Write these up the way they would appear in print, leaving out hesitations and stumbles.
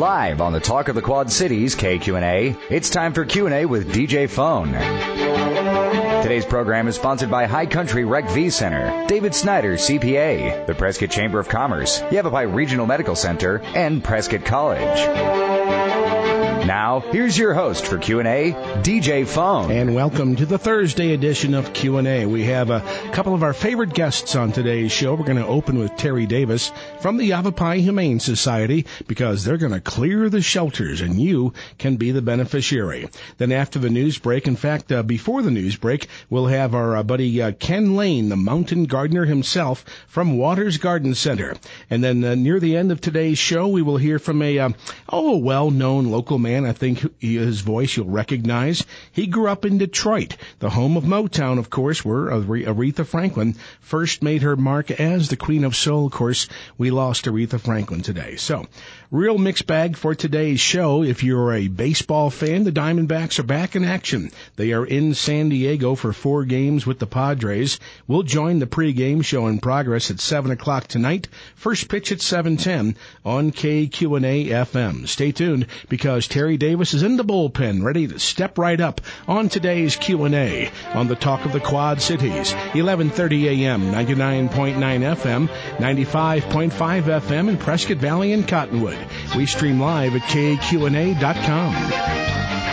Live on the Talk of the Quad Cities KQ&A, it's time for Q&A with DJ Phone. Today's program is sponsored by High Country Rec V Center, David Snyder, CPA, the Prescott Chamber of Commerce, Yavapai Regional Medical Center, and Prescott College. Now, here's your host for Q&A, DJ Phone. And welcome to the Thursday edition of Q&A. We have a couple of our favorite guests on today's show. We're going to open with Terry Davis from the Yavapai Humane Society because they're going to clear the shelters and you can be the beneficiary. Then after the news break, in fact, before the news break, we'll have our buddy Ken Lane, the mountain gardener himself from Waters Garden Center. And then near the end of today's show, we will hear from a well-known local man. I think his voice you'll recognize. He grew up in Detroit, the home of Motown, of course, where Aretha Franklin first made her mark as the Queen of Soul. Of course, we lost Aretha Franklin today. So, real mixed bag for today's show. If you're a baseball fan, the Diamondbacks are back in action. They are in San Diego for 4 games with the Padres. We'll join the pregame show in progress at 7 o'clock tonight. First pitch at 7:10 on KQ&A FM. Stay tuned because Terry Davis is in the bullpen, ready to step right up on today's Q&A on the Talk of the Quad Cities. 11:30 a.m., 99.9 FM, 95.5 FM in Prescott Valley and Cottonwood. We stream live at KQNA.com.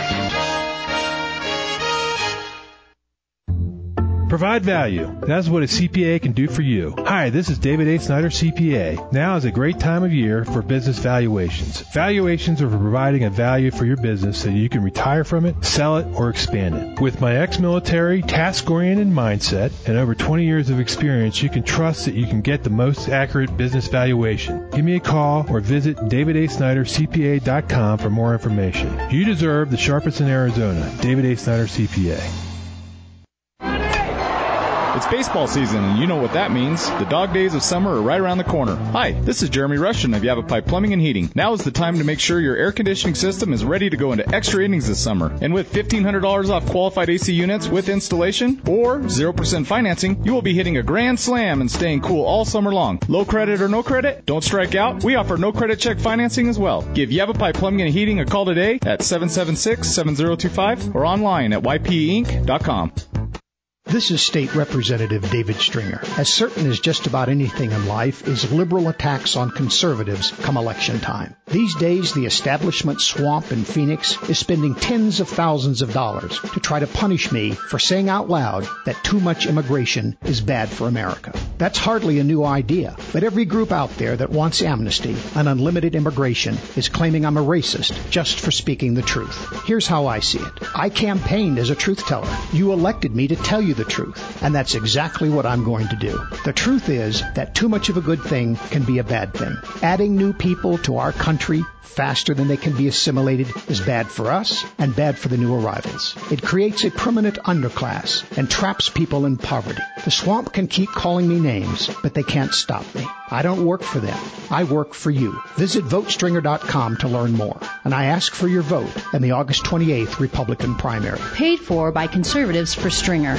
Provide value. That's what a CPA can do for you. Hi, this is David A. Snyder, CPA. Now is a great time of year for business valuations. Valuations are for providing a value for your business so you can retire from it, sell it, or expand it. With my ex-military, task-oriented mindset and over 20 years of experience, you can trust that you can get the most accurate business valuation. Give me a call or visit davidasnydercpa.com for more information. You deserve the sharpest in Arizona. David A. Snyder, CPA. It's baseball season, and you know what that means. The dog days of summer are right around the corner. Hi, this is Jeremy Rushton of Yavapai Plumbing and Heating. Now is the time to make sure your air conditioning system is ready to go into extra innings this summer. And with $1,500 off qualified AC units with installation or 0% financing, you will be hitting a grand slam and staying cool all summer long. Low credit or no credit? Don't strike out. We offer no credit check financing as well. Give Yavapai Plumbing and Heating a call today at 776-7025 or online at ypeinc.com. This is State Representative David Stringer. As certain as just about anything in life is liberal attacks on conservatives come election time. These days, the establishment swamp in Phoenix is spending tens of thousands of dollars to try to punish me for saying out loud that too much immigration is bad for America. That's hardly a new idea, but every group out there that wants amnesty and unlimited immigration is claiming I'm a racist just for speaking the truth. Here's how I see it. I campaigned as a truth teller. You elected me to tell you the truth, and that's exactly what I'm going to do. The truth is that too much of a good thing can be a bad thing. Adding new people to our country faster than they can be assimilated is bad for us and bad for the new arrivals. It creates a permanent underclass and traps people in poverty. The swamp can keep calling me names, but they can't stop me. I don't work for them. I work for you. Visit votestringer.com to learn more. And I ask for your vote in the August 28th Republican primary. Paid for by Conservatives for Stringer.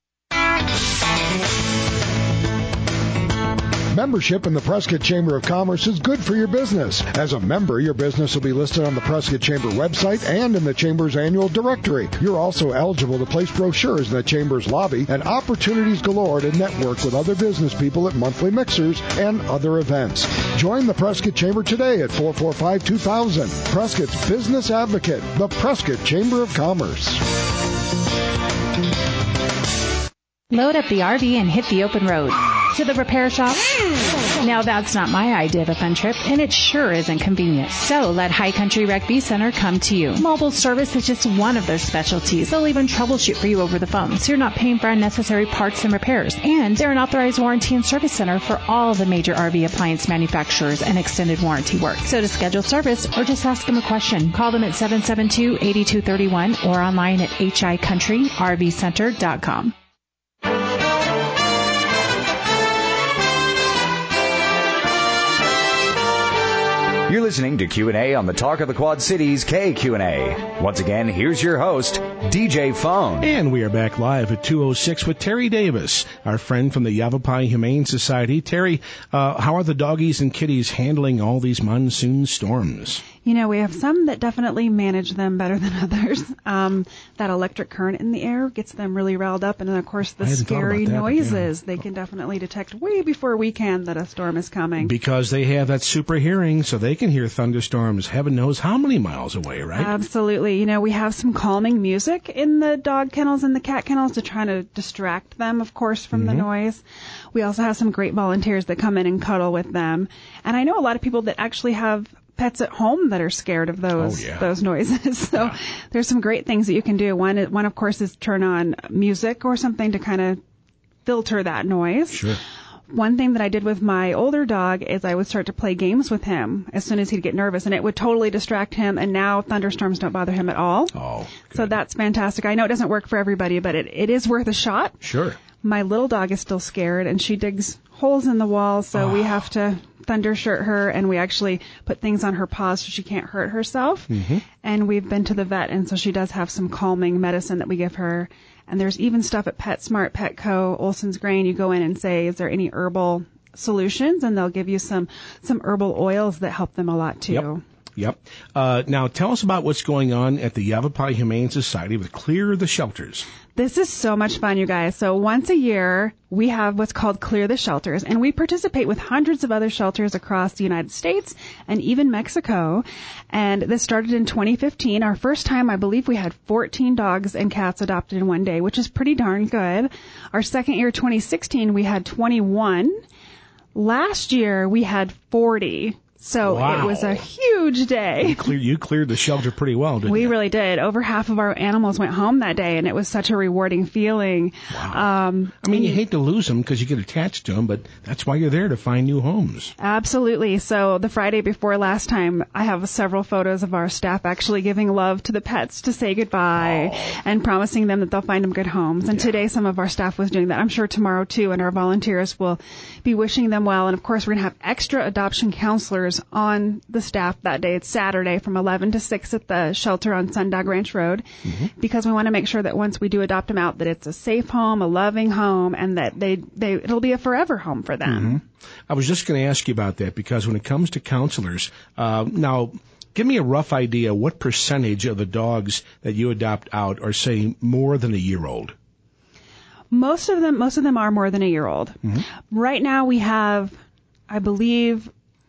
Membership in the Prescott Chamber of Commerce is good for your business. As a member, your business will be listed on the Prescott Chamber website and in the Chamber's annual directory. You're also eligible to place brochures in the Chamber's lobby and opportunities galore to network with other business people at monthly mixers and other events. Join the Prescott Chamber today at 445-2000. Prescott's Business Advocate, the Prescott Chamber of Commerce. Load up the RV and hit the open road. To the repair shop? Now that's not my idea of a fun trip, and it sure isn't convenient. So let High Country Rec V Center come to you. Mobile service is just one of their specialties. They'll even troubleshoot for you over the phone, so you're not paying for unnecessary parts and repairs. And they're an authorized warranty and service center for all the major RV appliance manufacturers and extended warranty work. So to schedule service or just ask them a question, call them at 772-8231 or online at hicountryrvcenter.com. You're listening to Q&A on the Talk of the Quad Cities KQNA. Once again, here's your host, DJ Phone. And we are back live at 2:06 with Terry Davis, our friend from the Yavapai Humane Society. Terry, how are the doggies and kitties handling all these monsoon storms? You know, we have some that definitely manage them better than others. That electric current in the air gets them really riled up. And then, of course, the scary noises. They can definitely detect way before we can that a storm is coming. Because they have that super hearing, so they can hear thunderstorms heaven knows how many miles away, right? Absolutely. You know, we have some calming music in the dog kennels and the cat kennels to try to distract them, of course, from the noise. We also have some great volunteers that come in and cuddle with them. And I know a lot of people that actually have pets at home that are scared of those noises. So there's some great things that you can do. One, of course, is turn on music or something to kind of filter that noise. Sure. One thing that I did with my older dog is I would start to play games with him as soon as he'd get nervous, and it would totally distract him, and now thunderstorms don't bother him at all. Oh, good. So that's fantastic. I know it doesn't work for everybody, but it is worth a shot. Sure. My little dog is still scared, and she digs holes in the wall, so we have to thundershirt her, and we actually put things on her paws so she can't hurt herself. And we've been to the vet, and so she does have some calming medicine that we give her. And there's even stuff at PetSmart, Petco, Olson's Grain. You go in and say, is there any herbal solutions? And they'll give you some herbal oils that help them a lot, too. Yep. Now, tell us about what's going on at the Yavapai Humane Society with Clear the Shelters. This is so much fun, you guys. So once a year, we have what's called Clear the Shelters, and we participate with hundreds of other shelters across the United States and even Mexico. And this started in 2015. Our first time, I believe we had 14 dogs and cats adopted in one day, which is pretty darn good. Our second year, 2016, we had 21. Last year, we had 40. So It was a huge day. You cleared the shelter pretty well, didn't you? We really did. Over half of our animals went home that day, and it was such a rewarding feeling. Wow. I mean, you hate to lose them because you get attached to them, but that's why you're there, to find new homes. Absolutely. So the Friday before last time, I have several photos of our staff actually giving love to the pets to say goodbye and promising them that they'll find them good homes. And today, some of our staff was doing that. I'm sure tomorrow, too, and our volunteers will be wishing them well. And, of course, we're going to have extra adoption counselors on the staff that day. It's Saturday from 11 to 6 at the shelter on Sundog Ranch Road, because we want to make sure that once we do adopt them out, that it's a safe home, a loving home, and that it'll be a forever home for them. I was just going to ask you about that, because when it comes to counselors, now give me a rough idea, what percentage of the dogs that you adopt out are, say, more than a year old? Most of them are more than a year old. Right now we have, I believe,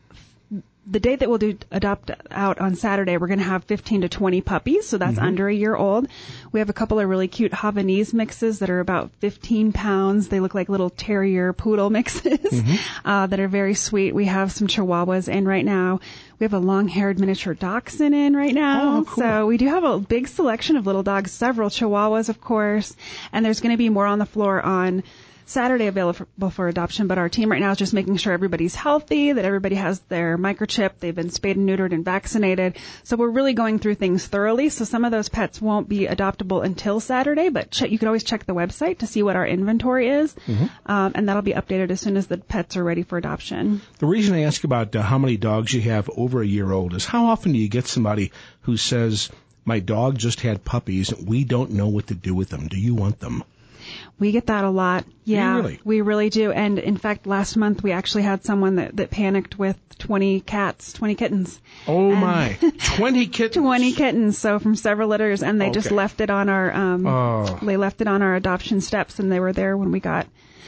the date that we'll do adopt out on Saturday, we're going to have 15 to 20 puppies, so that's under a year old. We have a couple of really cute Havanese mixes that are about 15 pounds. They look like little terrier poodle mixes that are very sweet. We have some Chihuahuas in right now. We have a long-haired miniature dachshund in right now. Oh, cool. So we do have a big selection of little dogs, several Chihuahuas, of course, and there's going to be more on the floor on Saturday available for adoption, but our team right now is just making sure everybody's healthy, that everybody has their microchip, they've been spayed and neutered and vaccinated. So we're really going through things thoroughly. So some of those pets won't be adoptable until Saturday, but you can always check the website to see what our inventory is, and that'll be updated as soon as the pets are ready for adoption. The reason I ask about how many dogs you have over a year old is, how often do you get somebody who says, my dog just had puppies, we don't know what to do with them. Do you want them? We get that a lot. Yeah, really? We really do. And in fact, last month we actually had someone that panicked with 20 kittens. Oh my, 20 kittens? 20 kittens. So from several litters, and they just left it on our, they left it on our adoption steps, and they were there when we got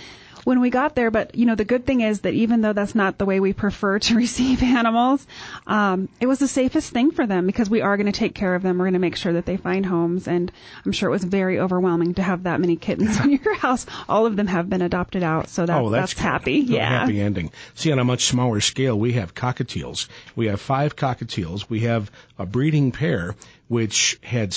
there. But, you know, the good thing is that even though that's not the way we prefer to receive animals, it was the safest thing for them, because we are going to take care of them. We're going to make sure that they find homes. And I'm sure it was very overwhelming to have that many kittens in your house. All of them have been adopted out. So that's happy. Yeah. Happy ending. See, on a much smaller scale, we have cockatiels. We have 5 cockatiels. We have a breeding pair which had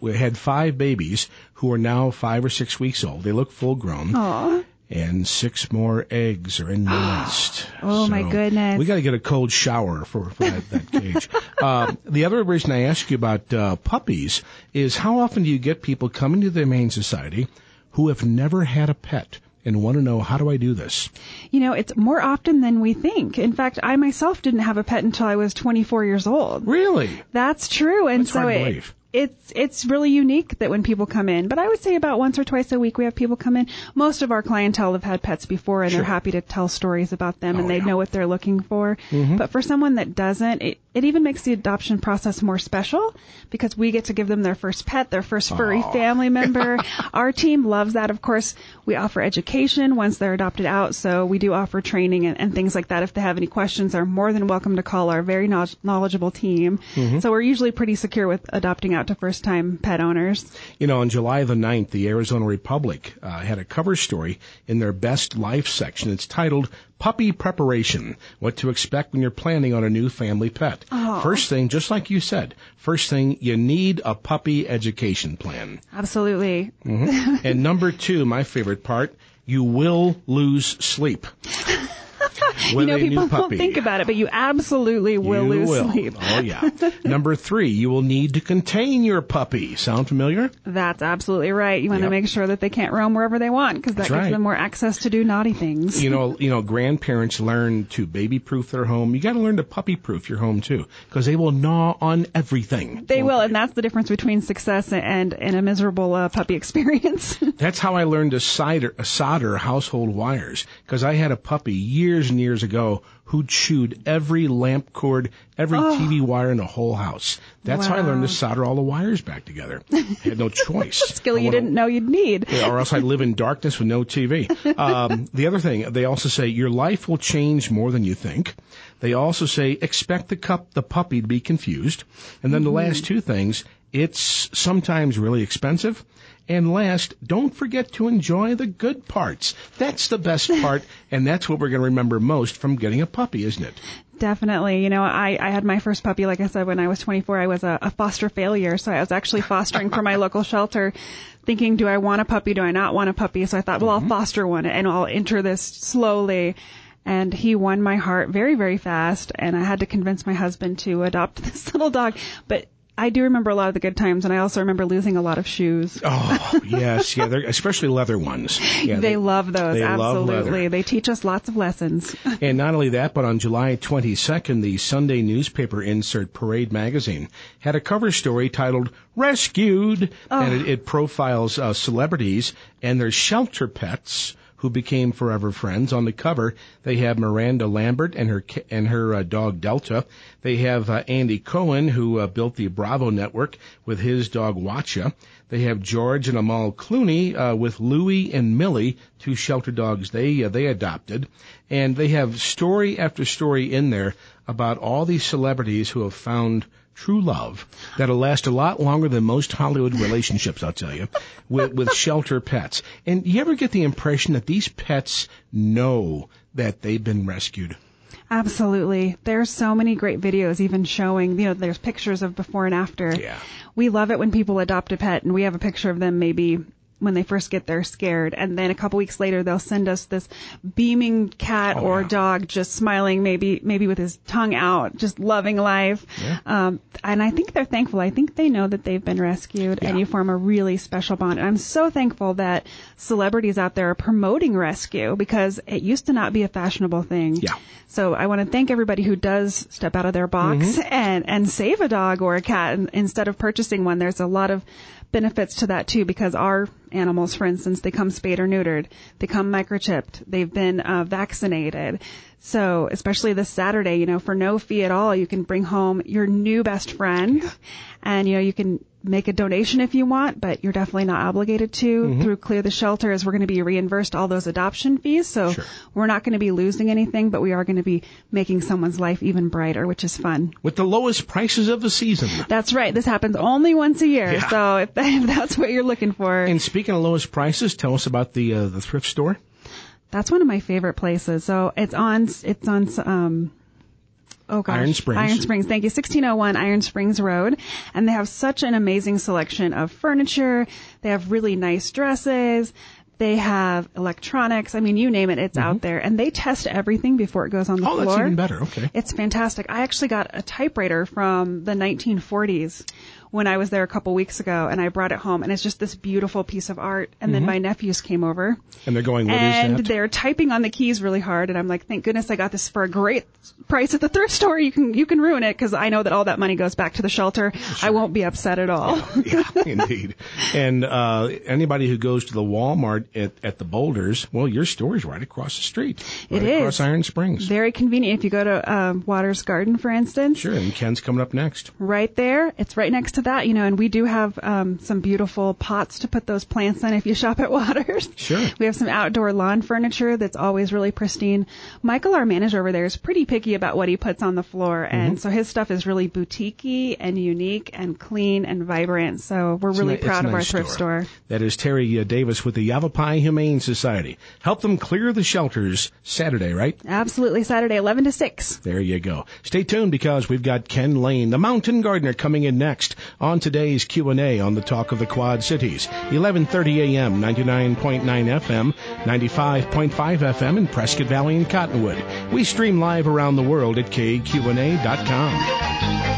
5 babies who are now 5 or 6 weeks old. They look full grown. Aww. And 6 more eggs are in the nest. Oh, so my goodness. We got to get a cold shower for that cage. The other reason I ask you about puppies is, how often do you get people coming to the Humane Society who have never had a pet and want to know, how do I do this? You know, it's more often than we think. In fact, I myself didn't have a pet until I was 24 years old. Really? That's true. And That's hard to believe. It's really unique that when people come in, but I would say about once or twice a week we have people come in. Most of our clientele have had pets before, and they're happy to tell stories about them, and they know what they're looking for. But for someone that doesn't, it even makes the adoption process more special because we get to give them their first pet, their first furry family member. Our team loves that. Of course, we offer education once they're adopted out, so we do offer training and things like that. If they have any questions, they're more than welcome to call our very knowledgeable team. So we're usually pretty secure with adopting out to first-time pet owners. You know, on July the 9th, the Arizona Republic had a cover story in their Best Life section. It's titled Puppy Preparation, What to Expect When You're Planning on a New Family Pet. First thing, just like you said, first thing, you need a puppy education plan. Absolutely. And number 2, my favorite part, you will lose sleep. You know, people don't think about it, but you absolutely will lose sleep. Oh, yeah. Number 3, you will need to contain your puppy. Sound familiar? That's absolutely right. You want to make sure that they can't roam wherever they want, because that gives them more access to do naughty things. You know, grandparents learn to baby-proof their home. You got to learn to puppy-proof your home, too, because they will gnaw on everything. They will, and that's the difference between success and a miserable puppy experience. That's how I learned to solder household wires, because I had a puppy years and years ago who chewed every lamp cord, every TV wire in the whole house. That's how I learned to solder all the wires back together. I had no choice. Skill you didn't know you'd need. Or else I'd live in darkness with no TV. The other thing, they also say your life will change more than you think. They also say expect the puppy to be confused. And then the last 2 things, it's sometimes really expensive. And last, don't forget to enjoy the good parts. That's the best part, and that's what we're going to remember most from getting a puppy, isn't it? Definitely. You know, I had my first puppy, like I said, when I was 24. I was a foster failure, so I was actually fostering for my local shelter, thinking, do I want a puppy, do I not want a puppy? So I thought, well, I'll foster one, and I'll enter this slowly. And he won my heart very, very fast, and I had to convince my husband to adopt this little dog. But I do remember a lot of the good times, and I also remember losing a lot of shoes. Oh, yes. Yeah, especially leather ones. Yeah, they love those, absolutely. Love leather. They teach us lots of lessons. And not only that, but on July 22nd, the Sunday newspaper insert Parade Magazine had a cover story titled Rescued, and it profiles celebrities and their shelter pets who became forever friends. On the cover, they have Miranda Lambert and her dog Delta. They have Andy Cohen, who built the Bravo network with his dog Watcha. They have George and Amal Clooney with Louie and Millie, 2 shelter dogs they adopted. And they have story after story in there about all these celebrities who have found true love that'll last a lot longer than most Hollywood relationships, I'll tell you, with shelter pets. And you ever get the impression that these pets know that they've been rescued? Absolutely. There's so many great videos even showing, you know, there's pictures of before and after. Yeah. We love it when people adopt a pet and we have a picture of them maybe when they first get there scared, and then a couple weeks later they'll send us this beaming cat or dog just smiling, maybe with his tongue out, just loving life. Yeah. And I think they're thankful. I think they know that they've been rescued, and you form a really special bond. And I'm so thankful that celebrities out there are promoting rescue, because it used to not be a fashionable thing. Yeah. So I want to thank everybody who does step out of their box and save a dog or a cat instead of purchasing one. There's a lot of benefits to that too, because our animals, for instance, they come spayed or neutered, they come microchipped, they've been vaccinated. So especially this Saturday, you know, for no fee at all, you can bring home your new best friend, and, you know, you can make a donation if you want, but you're definitely not obligated to. Through Clear the Shelter, as we're going to be reimbursed all those adoption fees. So we're not going to be losing anything, but we are going to be making someone's life even brighter, which is fun. With the lowest prices of the season. That's right. This happens only once a year. Yeah. So if that's what you're looking for. And speaking of lowest prices, tell us about the thrift store. That's one of my favorite places. So it's on Iron Springs. Iron Springs. Thank you. 1601 Iron Springs Road. And they have such an amazing selection of furniture. They have really nice dresses. They have electronics. I mean, you name it, it's out there. And they test everything before it goes on the floor. Oh, that's even better. Okay. It's fantastic. I actually got a typewriter from the 1940s when I was there a couple weeks ago, and I brought it home, and it's just this beautiful piece of art. And then my nephews came over. And they're going, what is that? And they're typing on the keys really hard, and I'm like, thank goodness I got this for a great price at the thrift store. You can ruin it, because I know that all that money goes back to the shelter. Sure. I won't be upset at all. Yeah, indeed. And anybody who goes to the Walmart at the Boulders, well, your store is right across the street. Right across Iron Springs. Very convenient. If you go to Waters Garden, for instance. Sure, and Ken's coming up next. Right there. It's right next to that, and we do have some beautiful pots to put those plants in if you shop at Waters. Sure. We have some outdoor lawn furniture that's always really pristine. Michael, our manager over there, is pretty picky about what he puts on the floor, and so his stuff is really boutique-y and unique and clean and vibrant. So we're really proud of our thrift store. That is Terry Davis with the Yavapai Humane Society. Help them clear the shelters Saturday, right? Absolutely, Saturday, 11 to 6. There you go. Stay tuned, because we've got Ken Lane, the mountain gardener, coming in next on today's Q&A on the Talk of the Quad Cities. 11:30 a.m., 99.9 FM, 95.5 FM in Prescott Valley and Cottonwood. We stream live around the world at kqna.com.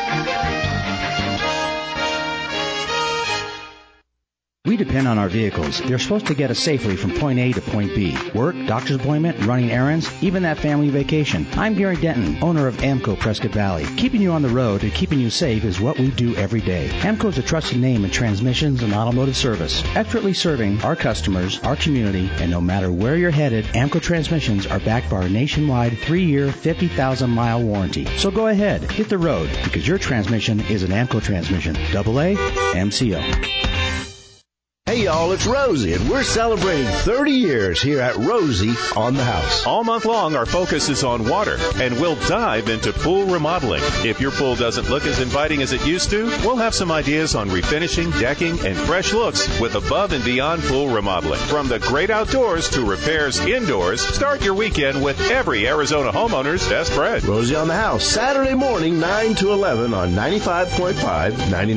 We depend on our vehicles. They're supposed to get us safely from point A to point B. Work, doctor's appointment, running errands, even that family vacation. I'm Gary Denton, owner of AMCO Prescott Valley. Keeping you on the road and keeping you safe is what we do every day. AMCO is a trusted name in transmissions and automotive service, expertly serving our customers, our community, and no matter where you're headed, AMCO transmissions are backed by our nationwide 3-year, 50,000-mile warranty. So go ahead, hit the road, because your transmission is an AMCO transmission. AA MCO. Hey y'all, it's Rosie, and we're celebrating 30 years here at Rosie on the House. All month long, our focus is on water, and we'll dive into pool remodeling. If your pool doesn't look as inviting as it used to, we'll have some ideas on refinishing, decking, and fresh looks with above and beyond pool remodeling. From the great outdoors to repairs indoors, start your weekend with every Arizona homeowner's best friend. Rosie on the House, Saturday morning, 9 to 11 on 95.5,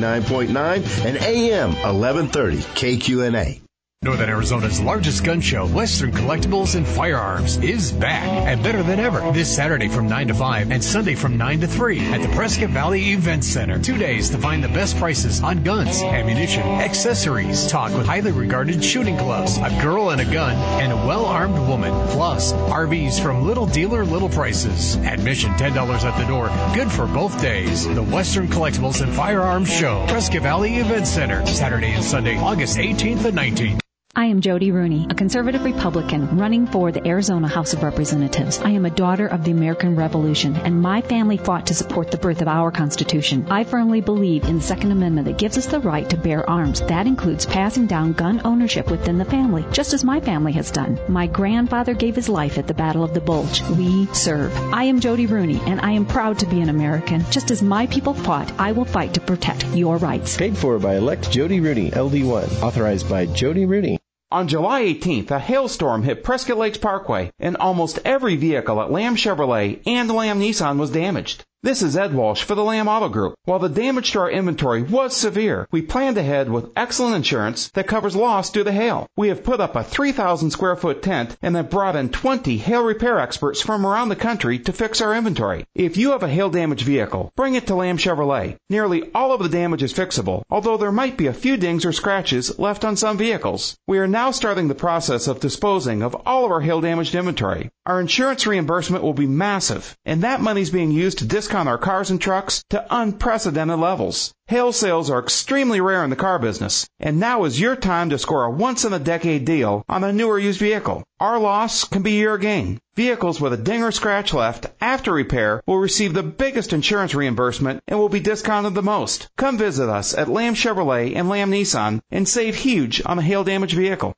99.9, and AM 1130 KQNA. Northern Arizona's largest gun show, Western Collectibles and Firearms, is back and better than ever this Saturday from 9 to 5 and Sunday from 9 to 3 at the Prescott Valley Event Center. 2 days to find the best prices on guns, ammunition, accessories. Talk with highly regarded shooting clubs, a girl and a gun, and a well-armed woman. Plus, RVs from Little Dealer, Little Prices. Admission $10 at the door. Good for both days. The Western Collectibles and Firearms Show, Prescott Valley Event Center, Saturday and Sunday, August 18th and 19th. I am Jody Rooney, a conservative Republican running for the Arizona House of Representatives. I am a daughter of the American Revolution, and my family fought to support the birth of our Constitution. I firmly believe in the Second Amendment that gives us the right to bear arms. That includes passing down gun ownership within the family, just as my family has done. My grandfather gave his life at the Battle of the Bulge. We serve. I am Jody Rooney, and I am proud to be an American. Just as my people fought, I will fight to protect your rights. Paid for by Elect Jody Rooney, LD1. Authorized by Jody Rooney. On July 18th, a hailstorm hit Prescott Lakes Parkway, and almost every vehicle at Lamb Chevrolet and Lamb Nissan was damaged. This is Ed Walsh for the Lamb Auto Group. While the damage to our inventory was severe, we planned ahead with excellent insurance that covers loss due to hail. We have put up a 3,000 square foot tent and have brought in 20 hail repair experts from around the country to fix our inventory. If you have a hail damaged vehicle, bring it to Lamb Chevrolet. Nearly all of the damage is fixable, although there might be a few dings or scratches left on some vehicles. We are now starting the process of disposing of all of our hail damaged inventory. Our insurance reimbursement will be massive, and that money is being used to discount our cars and trucks to unprecedented levels. Hail sales are extremely rare in the car business, and now is your time to score a once-in-a-decade deal on a newer used vehicle. Our loss can be your gain. Vehicles with a ding or scratch left after repair will receive the biggest insurance reimbursement and will be discounted the most. Come visit us at Lamb Chevrolet and Lamb Nissan and save huge on a hail-damaged vehicle.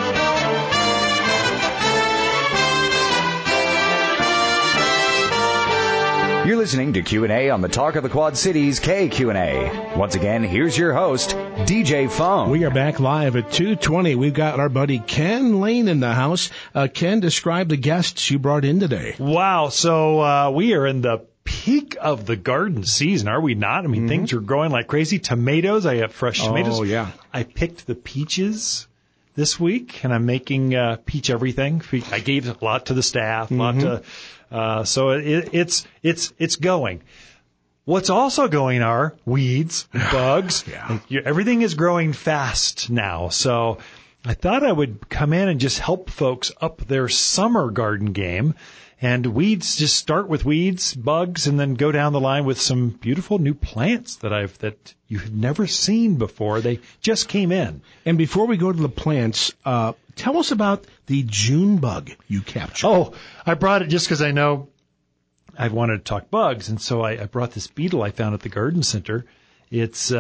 You're listening to Q&A on the Talk of the Quad Cities KQNA. Once again, here's your host, DJ Phone. We are back live at 2:20. We've got our buddy Ken Lane in the house. Ken, describe the guests you brought in today. Wow. So we are in the peak of the garden season, are we not? I mean, things are growing like crazy. Tomatoes, I have fresh tomatoes. Oh, yeah. I picked the peaches this week, and I'm making peach everything. I gave a lot to the staff, a lot to... So it's going. What's also going are weeds, bugs. Everything is growing fast now. So I thought I would come in and just help folks up their summer garden game. And weeds, just start with weeds, bugs, and then go down the line with some beautiful new plants that you have never seen before. They just came in. And before we go to the plants, tell us about the June bug you captured. Oh, I brought it just because I know I wanted to talk bugs, and so I brought this beetle I found at the garden center. It's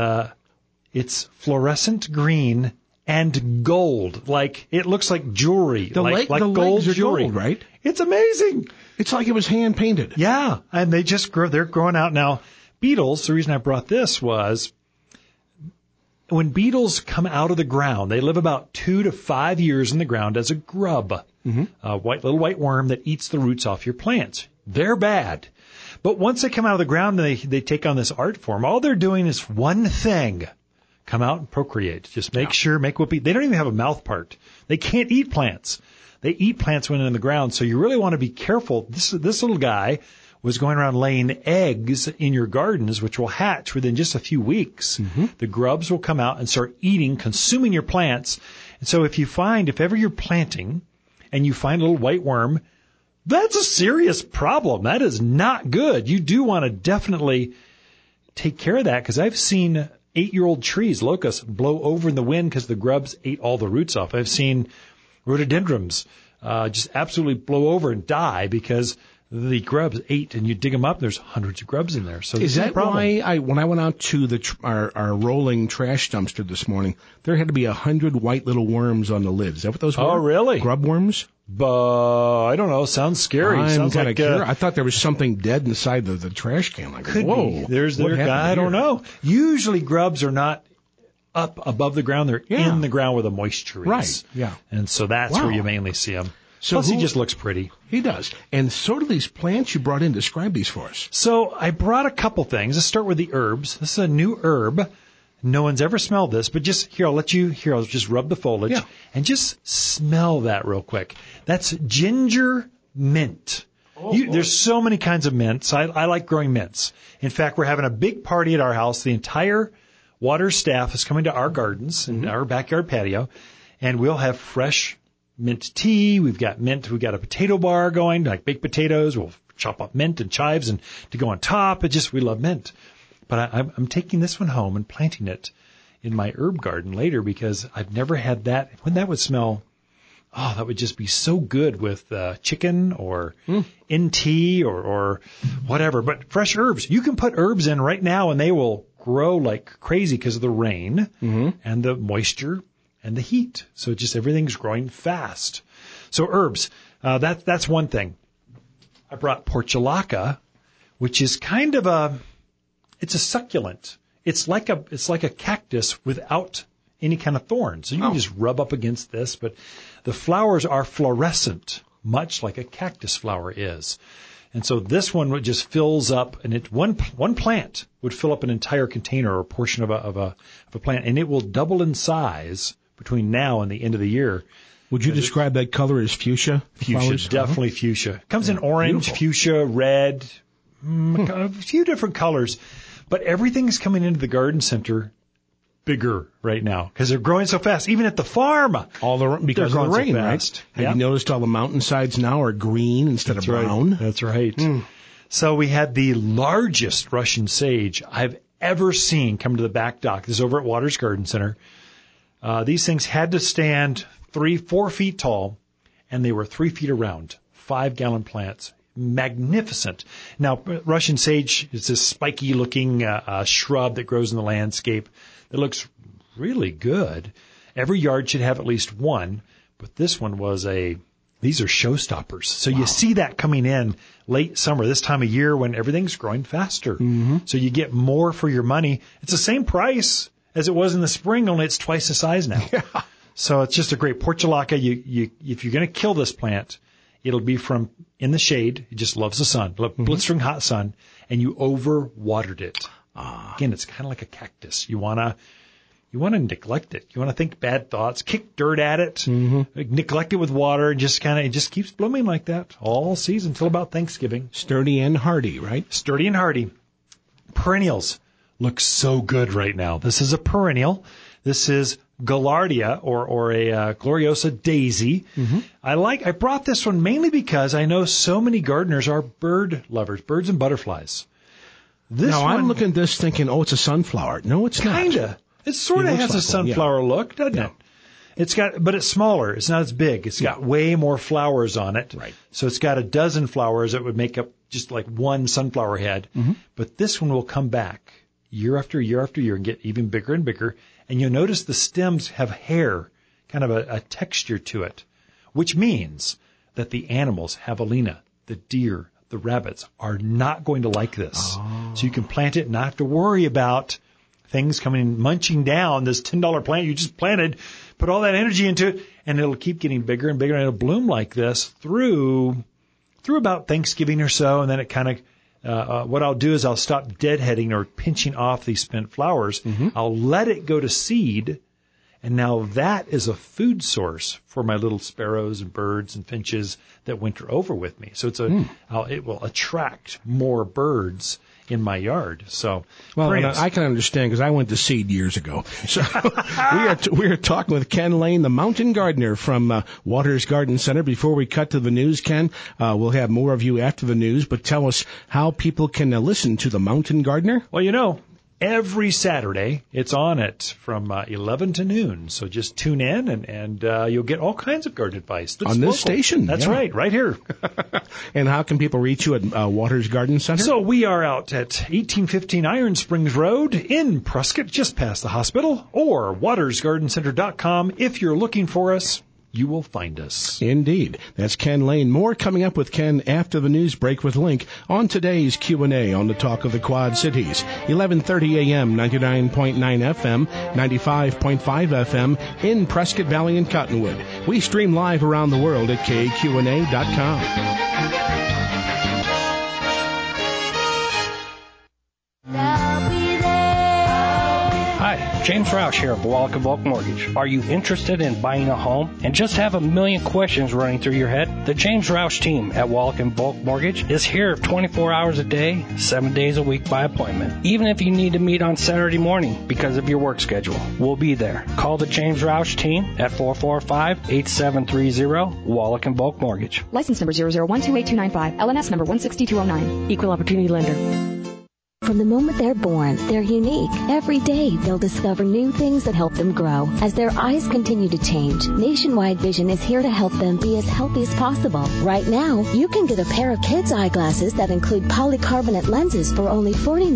fluorescent green and gold, like it looks like jewelry, like gold jewelry, gold, right? It's amazing. It's like it was hand painted. Yeah, and they just grow. They're growing out now. Beetles. The reason I brought this was when beetles come out of the ground, they live about 2 to 5 years in the ground as a grub, a little white worm that eats the roots off your plants. They're bad. But once they come out of the ground and they take on this art form, all they're doing is one thing. Come out and procreate. Just make whoopee. They don't even have a mouth part. They can't eat plants. They eat plants when they're in the ground. So you really want to be careful. This little guy was going around laying eggs in your gardens, which will hatch within just a few weeks. The grubs will come out and start consuming your plants. And so if ever you're planting and you find a little white worm, that's a serious problem. That is not good. You do want to definitely take care of that, because I've seen 8-year-old trees, locusts, blow over in the wind because the grubs ate all the roots off. I've seen rhododendrons just absolutely blow over and die because the grubs ate, and you dig them up, there's hundreds of grubs in there. So is that why when I went out to our rolling trash dumpster this morning, there had to be 100 white little worms on the lid? Is that what those were? Oh, really? Grub worms? I don't know. Sounds scary. I'm kind of curious. I thought there was something dead inside the trash can. Like, could whoa, be. I don't know. Usually grubs are not up above the ground. They're in the ground where the moisture is. Right, yeah. And so that's where you mainly see them. So plus, he just looks pretty. He does. And so do these plants you brought in. Describe these for us. So I brought a couple things. Let's start with the herbs. This is a new herb. No one's ever smelled this, but I'll just rub the foliage and just smell that real quick. That's ginger mint. There's so many kinds of mints. I like growing mints. In fact, we're having a big party at our house. The entire water staff is coming to our gardens and our backyard patio, and we'll have fresh mint tea. We've got a potato bar going, like baked potatoes. We'll chop up mint and chives and to go on top. We love mint. But I'm taking this one home and planting it in my herb garden later, because I've never had that. When that would smell, that would just be so good with chicken or in tea or whatever. But fresh herbs, you can put herbs in right now and they will grow like crazy because of the rain and the moisture and the heat. So just everything's growing fast. So herbs, that's one thing. I brought portulaca, which is kind of it's a succulent. It's like a cactus without any kind of thorns. So you can just rub up against this, but the flowers are fluorescent, much like a cactus flower is. And so this one just fills up, and one plant would fill up an entire container or portion of a plant, and it will double in size between now and the end of the year. Would you describe that color as fuchsia? Fuchsia, flowers? Definitely fuchsia. Comes in orange, beautiful. Fuchsia, red, a few different colors. But everything's coming into the garden center bigger right now because they're growing so fast. Even at the farm, because of the rain, right? Have you noticed all the mountainsides now are green instead of brown? That's right. So we had the largest Russian sage I've ever seen come to the back dock. This is over at Waters Garden Center. These things had to stand 3-4 feet tall, and they were 3 feet around. 5-gallon plants. Magnificent. Now, Russian sage is this spiky-looking shrub that grows in the landscape that looks really good. Every yard should have at least one, but this one these are showstoppers. So you see that coming in late summer, this time of year when everything's growing faster. So you get more for your money. It's the same price as it was in the spring, only it's twice the size now. So it's just a great portulaca. If you're going to kill this plant, it'll be from in the shade. It just loves the sun, blistering hot sun, and you over-watered it. Again, it's kind of like a cactus. You want to neglect it. You want to think bad thoughts, kick dirt at it, neglect it with water, and it just keeps blooming like that all season until about Thanksgiving. Sturdy and hardy, right? Sturdy and hardy. Perennials look so good right now. This is a perennial. This is Gaillardia or a Gloriosa daisy. Mm-hmm. I brought this one mainly because I know so many gardeners are bird lovers, birds and butterflies. I'm looking at this thinking, it's a sunflower. No, it's not. Kinda. It sort of has a sunflower look, doesn't it? But it's smaller. It's not as big. It's got way more flowers on it. Right. So it's got a dozen flowers that would make up just like one sunflower head. Mm-hmm. But this one will come back year after year after year and get even bigger and bigger. And you'll notice the stems have hair, kind of a texture to it, which means that the animals, javelina, the deer, the rabbits, are not going to like this. Oh. So you can plant it and not have to worry about things coming munching down this $10 plant you just planted, put all that energy into it, and it'll keep getting bigger and bigger, and it'll bloom like this through about Thanksgiving or so, and then it kind of what I'll do is I'll stop deadheading or pinching off these spent flowers. Mm-hmm. I'll let it go to seed, and now that is a food source for my little sparrows and birds and finches that winter over with me. So it will attract more birds in my yard. So, I can understand because I went to seed years ago. So we are talking with Ken Lane, the mountain gardener from Waters Garden Center. Before we cut to the news, Ken, we'll have more of you after the news, but tell us how people can listen to the Mountain Gardener. Well, every Saturday it's on it from 11 to noon. So just tune in and you'll get all kinds of garden advice. That's on this local station. That's right here. And how can people reach you at Waters Garden Center? So we are out at 1815 Iron Springs Road in Prescott, just past the hospital, or watersgardencenter.com. If you're looking for us, you will find us. Indeed. That's Ken Lane. More coming up with Ken after the news break with Link on today's Q&A on the Talk of the Quad Cities. 11:30 a.m., 99.9 FM, 95.5 FM in Prescott Valley and Cottonwood. We stream live around the world at KQNA.com. Hi, James Roush here of Wallach & Volk Mortgage. Are you interested in buying a home and just have a million questions running through your head? The James Roush team at Wallach & Volk Mortgage is here 24 hours a day, 7 days a week by appointment. Even if you need to meet on Saturday morning because of your work schedule, we'll be there. Call the James Roush team at 445-8730, Wallach & Volk Mortgage. License number 0012825, LNS number 16209. Equal Opportunity Lender. From the moment they're born, they're unique. Every day, they'll discover new things that help them grow. As their eyes continue to change, Nationwide Vision is here to help them be as healthy as possible. Right now, you can get a pair of kids' eyeglasses that include polycarbonate lenses for only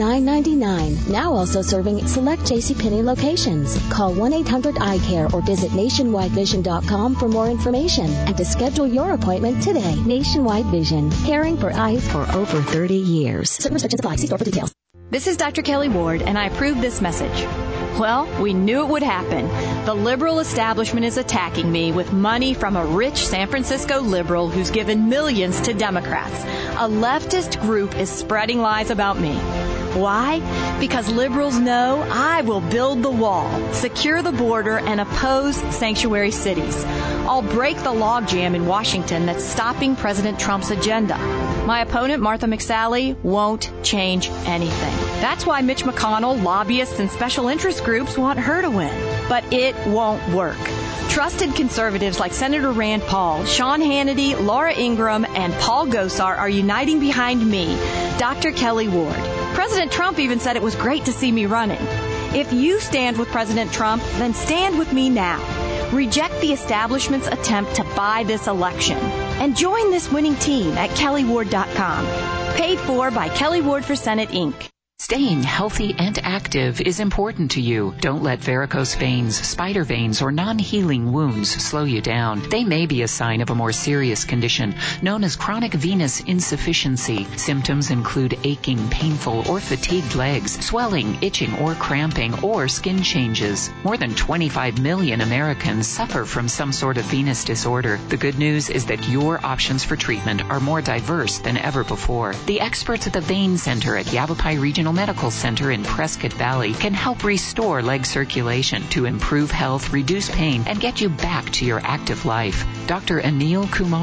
$49.99. Now also serving select JCPenney locations. Call 1-800-EYECARE or visit nationwidevision.com for more information and to schedule your appointment today. Nationwide Vision, caring for eyes for over 30 years. Certain restrictions apply. See store for details. This is Dr. Kelly Ward, and I approve this message. Well, we knew it would happen. The liberal establishment is attacking me with money from a rich San Francisco liberal who's given millions to Democrats. A leftist group is spreading lies about me. Why? Because liberals know I will build the wall, secure the border, and oppose sanctuary cities. I'll break the logjam in Washington that's stopping President Trump's agenda. My opponent, Martha McSally, won't change anything. That's why Mitch McConnell, lobbyists, and special interest groups want her to win. But it won't work. Trusted conservatives like Senator Rand Paul, Sean Hannity, Laura Ingraham, and Paul Gosar are uniting behind me, Dr. Kelly Ward. President Trump even said it was great to see me running. If you stand with President Trump, then stand with me now. Reject the establishment's attempt to buy this election. And join this winning team at kellyward.com. Paid for by Kelly Ward for Senate, Inc. Staying healthy and active is important to you. Don't let varicose veins, spider veins, or non-healing wounds slow you down. They may be a sign of a more serious condition known as chronic venous insufficiency. Symptoms include aching, painful, or fatigued legs, swelling, itching, or cramping, or skin changes. More than 25 million Americans suffer from some sort of venous disorder. The good news is that your options for treatment are more diverse than ever before. The experts at the Vein Center at Yavapai Regional Medical Center in Prescott Valley can help restore leg circulation to improve health, reduce pain, and get you back to your active life. Dr. Anil Kumar,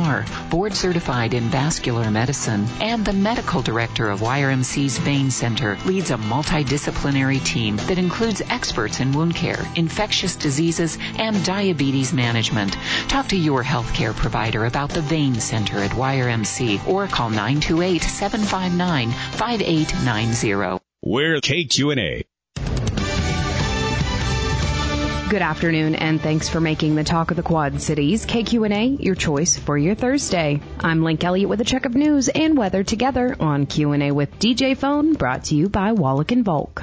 board certified in vascular medicine, and the medical director of YRMC's Vein Center, leads a multidisciplinary team that includes experts in wound care, infectious diseases, and diabetes management. Talk to your healthcare provider about the Vein Center at YRMC or call 928-759-5890. We're KQNA. Good afternoon, and thanks for making the Talk of the Quad Cities, KQNA, your choice for your Thursday. I'm Link Elliott with a check of news and weather together on Q&A with DJ Phone, brought to you by Wallach & Volk.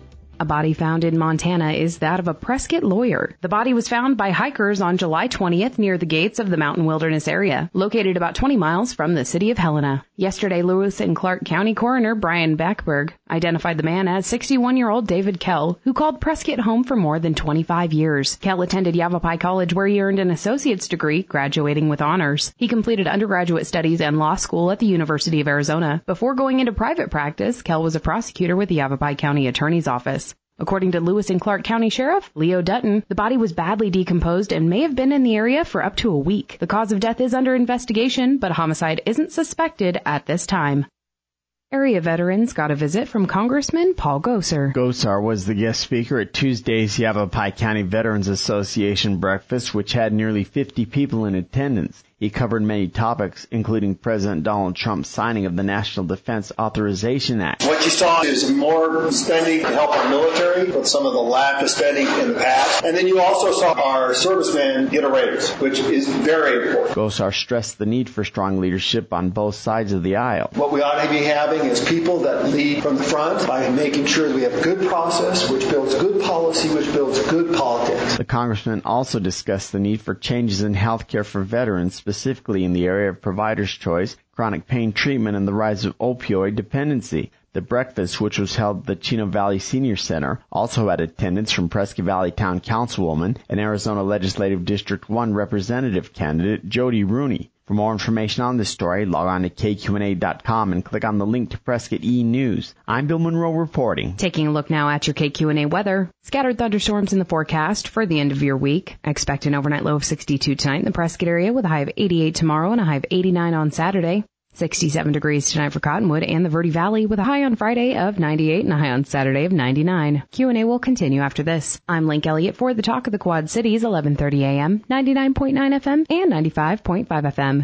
A body found in Montana is that of a Prescott lawyer. The body was found by hikers on July 20th near the gates of the Mountain Wilderness area, located about 20 miles from the city of Helena. Yesterday, Lewis and Clark County Coroner Brian Backberg identified the man as 61-year-old David Kell, who called Prescott home for more than 25 years. Kell attended Yavapai College, where he earned an associate's degree, graduating with honors. He completed undergraduate studies and law school at the University of Arizona. Before going into private practice, Kell was a prosecutor with the Yavapai County Attorney's Office. According to Lewis and Clark County Sheriff Leo Dutton, the body was badly decomposed and may have been in the area for up to a week. The cause of death is under investigation, but a homicide isn't suspected at this time. Area veterans got a visit from Congressman Paul Gosar. Gosar was the guest speaker at Tuesday's Yavapai County Veterans Association breakfast, which had nearly 50 people in attendance. He covered many topics, including President Donald Trump's signing of the National Defense Authorization Act. What you saw is more spending to help our military with some of the lack of spending in the past. And then you also saw our servicemen get a raise, which is very important. Gosar stressed the need for strong leadership on both sides of the aisle. What we ought to be having is people that lead from the front by making sure that we have good process, which builds good policy, which builds good politics. The congressman also discussed the need for changes in health care for veterans, specifically in the area of provider's choice, chronic pain treatment, and the rise of opioid dependency. The breakfast, which was held at the Chino Valley Senior Center, also had attendance from Prescott Valley Town Councilwoman and Arizona Legislative District 1 Representative candidate Jody Rooney. For more information on this story, log on to KQNA.com and click on the link to Prescott E-News. I'm Bill Monroe reporting. Taking a look now at your KQNA weather. Scattered thunderstorms in the forecast for the end of your week. Expect an overnight low of 62 tonight in the Prescott area with a high of 88 tomorrow and a high of 89 on Saturday. 67 degrees tonight for Cottonwood and the Verde Valley with a high on Friday of 98 and a high on Saturday of 99. Q&A will continue after this. I'm Link Elliott for the Talk of the Quad Cities, 1130 AM, 99.9 FM, and 95.5 FM.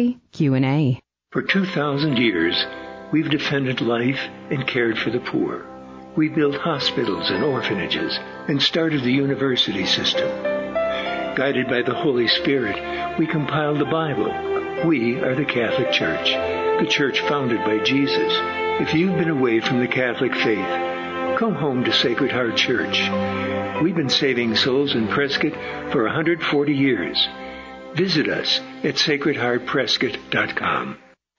KQNA. For 2,000 years, we've defended life and cared for the poor. We built hospitals and orphanages and started the university system. Guided by the Holy Spirit, we compiled the Bible. We are the Catholic Church, the church founded by Jesus. If you've been away from the Catholic faith, come home to Sacred Heart Church. We've been saving souls in Prescott for 140 years. Visit us at sacredheartprescott.com.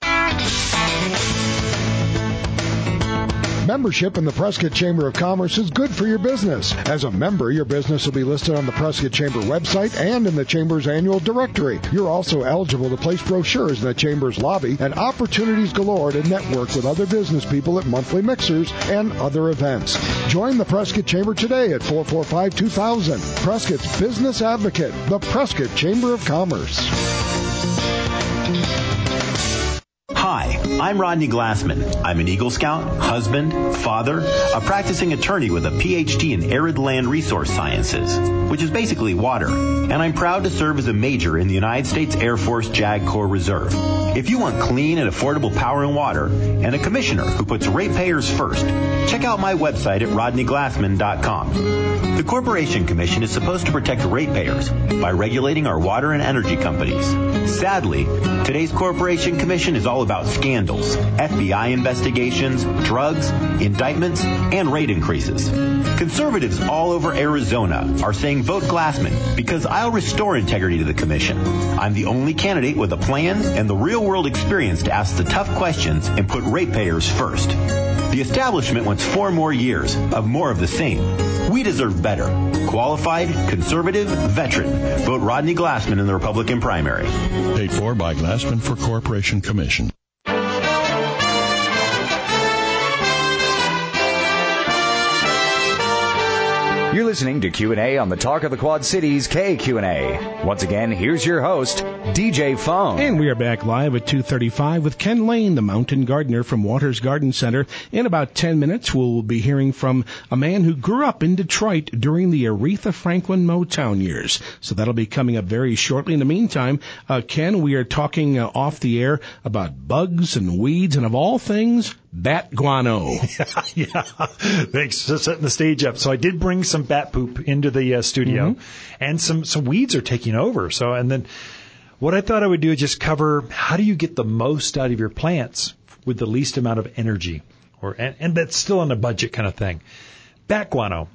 Membership in the Prescott Chamber of Commerce is good for your business. As a member, your business will be listed on the Prescott Chamber website and in the Chamber's annual directory. You're also eligible to place brochures in the Chamber's lobby and opportunities galore to network with other business people at monthly mixers and other events. Join the Prescott Chamber today at 445-2000. Prescott's Business Advocate, the Prescott Chamber of Commerce. Hi, I'm Rodney Glassman. I'm an Eagle Scout, husband, father, a practicing attorney with a PhD in arid land resource sciences, which is basically water. And I'm proud to serve as a major in the United States Air Force JAG Corps Reserve. If you want clean and affordable power and water, and a commissioner who puts ratepayers first, check out my website at rodneyglassman.com. The Corporation Commission is supposed to protect ratepayers by regulating our water and energy companies. Sadly, today's Corporation Commission is all about scandals, FBI investigations, drugs, indictments, and rate increases. Conservatives all over Arizona are saying vote Glassman because I'll restore integrity to the commission. I'm the only candidate with a plan and the real-world experience to ask the tough questions and put ratepayers first. The establishment wants 4 more years of more of the same. We deserve better. Qualified, conservative, veteran. Vote Rodney Glassman in the Republican primary. Paid for by Glassman for Corporation Commission. You're listening to Q&A on the Talk of the Quad Cities KQNA. Once again, here's your host, DJ Phone. And we are back live at 2:35 with Ken Lane, the mountain gardener from Waters Garden Center. In about 10 minutes, we'll be hearing from a man who grew up in Detroit during the Aretha Franklin Motown years. So that'll be coming up very shortly. In the meantime, Ken, we are talking off the air about bugs and weeds and, of all things, bat guano. Yeah. Thanks for setting the stage up. So I did bring some bat poop into the studio, and some weeds are taking over. So, and then what I thought I would do is just cover how do you get the most out of your plants with the least amount of energy, and that's still on a budget kind of thing. Bat guano,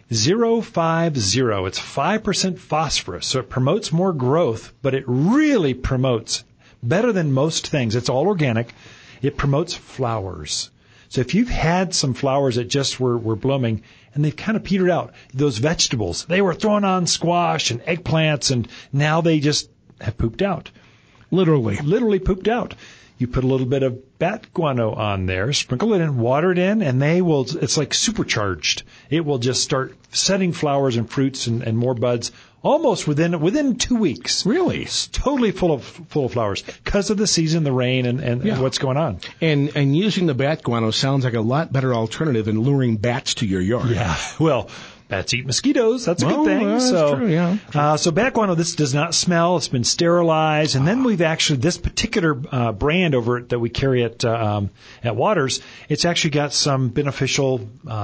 050. It's 5% phosphorus, so it promotes more growth, but it really promotes better than most things. It's all organic. It promotes flowers. So if you've had some flowers that just were blooming and they've kind of petered out, those vegetables, they were throwing on squash and eggplants, and now they just have pooped out. Literally pooped out. You put a little bit of bat guano on there, sprinkle it in, water it in, and it's like supercharged. It will just start setting flowers and fruits and more buds almost within 2 weeks. Really? It's totally full of flowers because of the season, the rain, and what's going on. And using the bat guano sounds like a lot better alternative than luring bats to your yard. Yeah. Well, bats eat mosquitoes. That's a good thing. That's true, yeah. So bat guano, this does not smell. It's been sterilized. And then we've actually, this particular brand over that we carry at Waters, it's actually got some beneficial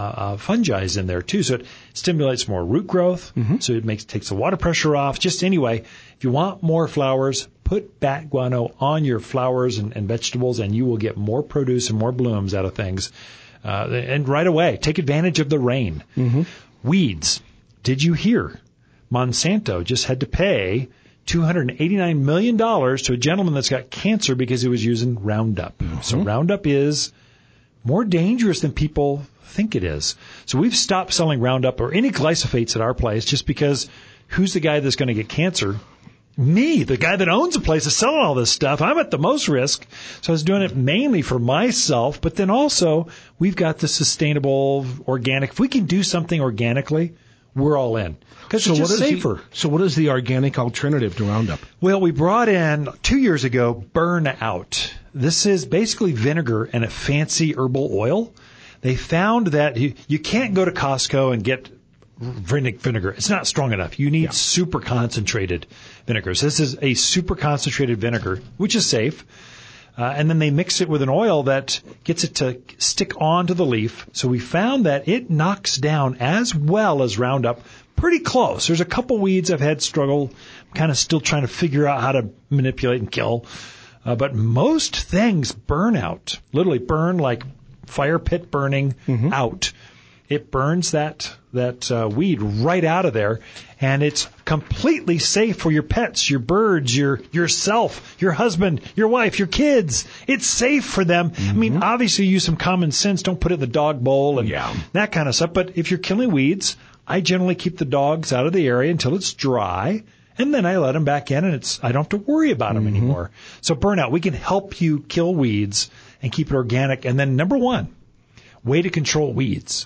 fungi in there too. So it stimulates more root growth. So it takes the water pressure off. Just anyway, if you want more flowers, put bat guano on your flowers and vegetables, and you will get more produce and more blooms out of things. And right away, take advantage of the rain. Weeds. Did you hear? Monsanto just had to pay $289 million to a gentleman that's got cancer because he was using Roundup. So Roundup is more dangerous than people think it is. So we've stopped selling Roundup or any glyphosates at our place just because who's the guy that's going to get cancer? Me, the guy that owns a place is selling all this stuff. I'm at the most risk. So I was doing it mainly for myself, but then also we've got the sustainable organic. If we can do something organically, we're all in. Because it's just safer. So what is the organic alternative to Roundup? Well, we brought in 2 years ago Burnout. This is basically vinegar and a fancy herbal oil. They found that you can't go to Costco and get vinegar. It's not strong enough. You need super concentrated vinegars. This is a super concentrated vinegar, which is safe. And then they mix it with an oil that gets it to stick onto the leaf. So we found that it knocks down as well as Roundup, pretty close. There's a couple weeds I've had struggle, kind of still trying to figure out how to manipulate and kill. But most things burn out, literally burn like fire pit burning out. It burns that weed right out of there, and it's completely safe for your pets, your birds, yourself, your husband, your wife, your kids. It's safe for them. I mean, obviously use some common sense. Don't put it in the dog bowl and that kind of stuff. But if you're killing weeds, I generally keep the dogs out of the area until it's dry, and then I let them back in, and I don't have to worry about them anymore. So Burnout, we can help you kill weeds and keep it organic. And then number one, way to control weeds.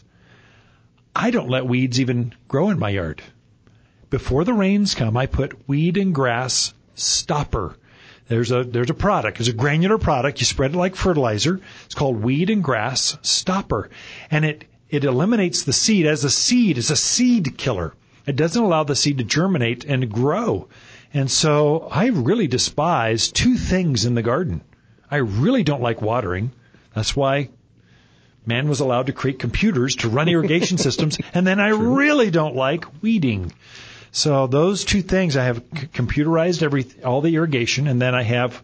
I don't let weeds even grow in my yard. Before the rains come, I put Weed and Grass Stopper. There's a product. There's a granular product. You spread it like fertilizer. It's called Weed and Grass Stopper. And it eliminates the seed. As a seed, it's a seed killer. It doesn't allow the seed to germinate and grow. And so I really despise two things in the garden. I really don't like watering. That's why man was allowed to create computers to run irrigation systems. And then I really don't like weeding. So those two things, I have computerized all the irrigation, and then I have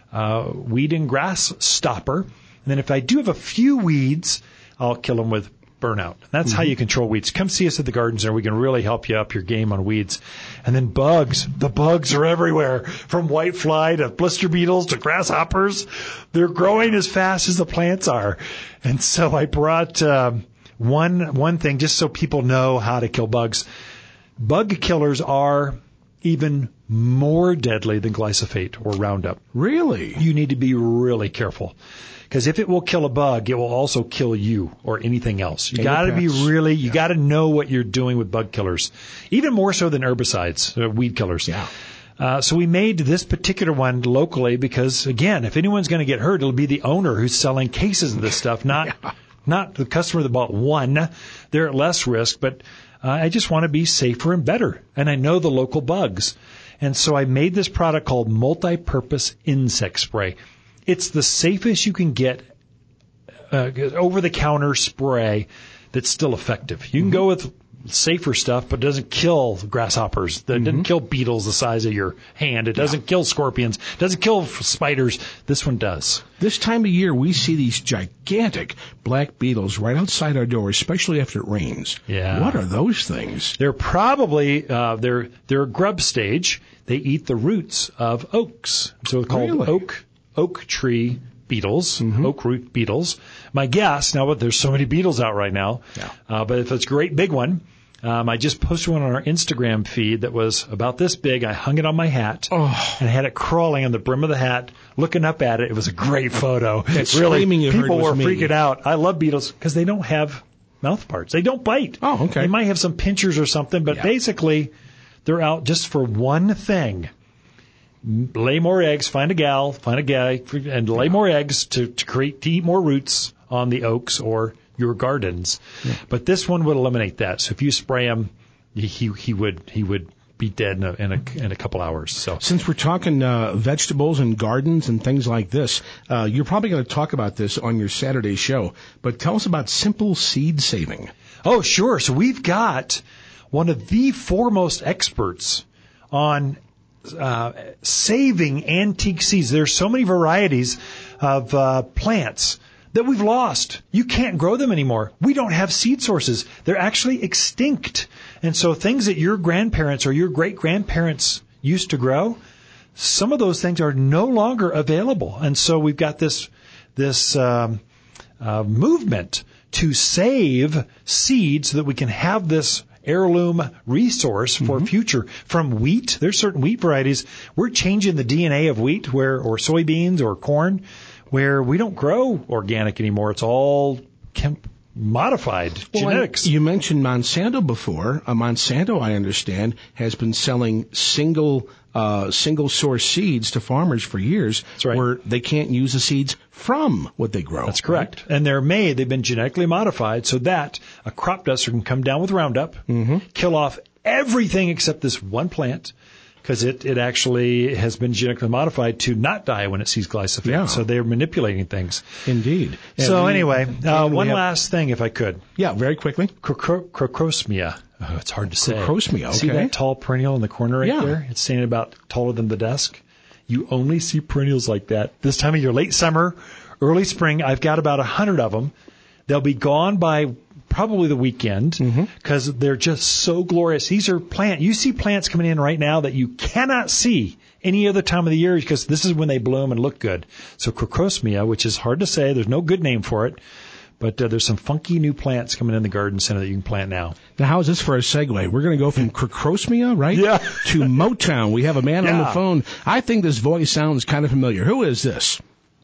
Weed and Grass Stopper. And then if I do have a few weeds, I'll kill them with Burnout. That's how you control weeds. Come see us at the garden center. We can really help you up your game on weeds. And then bugs. The bugs are everywhere, from whitefly to blister beetles to grasshoppers. They're growing as fast as the plants are. And so I brought one thing just so people know how to kill bugs. Bug killers are even more deadly than glyphosate or Roundup. Really? You need to be really careful. Because if it will kill a bug, it will also kill you or anything else. You got to be really, you got to know what you're doing with bug killers, even more so than herbicides, weed killers. Yeah. So we made this particular one locally because, again, if anyone's going to get hurt, it'll be the owner who's selling cases of this stuff, not the customer that bought one. They're at less risk, but I just want to be safer and better. And I know the local bugs. And so I made this product called Multi-Purpose Insect Spray. It's the safest you can get over-the-counter spray that's still effective. You can go with safer stuff, but doesn't kill grasshoppers. That doesn't kill beetles the size of your hand. It doesn't kill scorpions. It doesn't kill spiders. This one does. This time of year, we see these gigantic black beetles right outside our door, especially after it rains. Yeah. What are those things? They're probably they're a grub stage. They eat the roots of oaks. So they're called oak tree beetles, oak root beetles. My guess, now there's so many beetles out right now, but if it's a great big one, I just posted one on our Instagram feed that was about this big. I hung it on my hat and had it crawling on the brim of the hat, looking up at it. It was a great photo. Really, people were freaking out. I love beetles because they don't have mouth parts. They don't bite. Oh, okay. They might have some pinchers or something, but basically they're out just for one thing. Lay more eggs, find a guy, and lay more eggs to eat more roots on the oaks or your gardens. Yeah. But this one would eliminate that. So if you spray him, he would be dead in a couple hours. So since we're talking vegetables and gardens and things like this, you're probably going to talk about this on your Saturday show. But tell us about simple seed saving. Oh, sure. So we've got one of the foremost experts on saving antique seeds. There's so many varieties of plants that we've lost. You can't grow them anymore. We don't have seed sources. They're actually extinct. And so things that your grandparents or your great-grandparents used to grow, some of those things are no longer available. And so we've got this movement to save seeds so that we can have this heirloom resource for future. From wheat, there's certain wheat varieties. We're changing the DNA of wheat or soybeans or corn where we don't grow organic anymore. It's all modified genetics. You mentioned Monsanto before. Monsanto, I understand, has been selling single source seeds to farmers for years. That's right. Where they can't use the seeds from what they grow. That's correct. Right? And they've been genetically modified so that a crop duster can come down with Roundup, kill off everything except this one plant, because it actually has been genetically modified to not die when it sees glyphosate. Yeah. So they're manipulating things. Indeed. So anyway, one last thing, if I could. Yeah, very quickly. Crocosmia. Oh, it's hard to say. Crocosmia, okay. See that tall perennial in the corner right there? It's standing about taller than the desk. You only see perennials like that this time of year, late summer, early spring. I've got about 100 of them. They'll be gone by probably the weekend because they're just so glorious. These are you see plants coming in right now that you cannot see any other time of the year because this is when they bloom and look good. So Crocosmia, which is hard to say, there's no good name for it, but there's some funky new plants coming in the garden center that you can plant now. Now, how is this for a segue? We're going to go from Crocosmia, right? Yeah. To Motown. We have a man on the phone. I think this voice sounds kind of familiar. Who is this?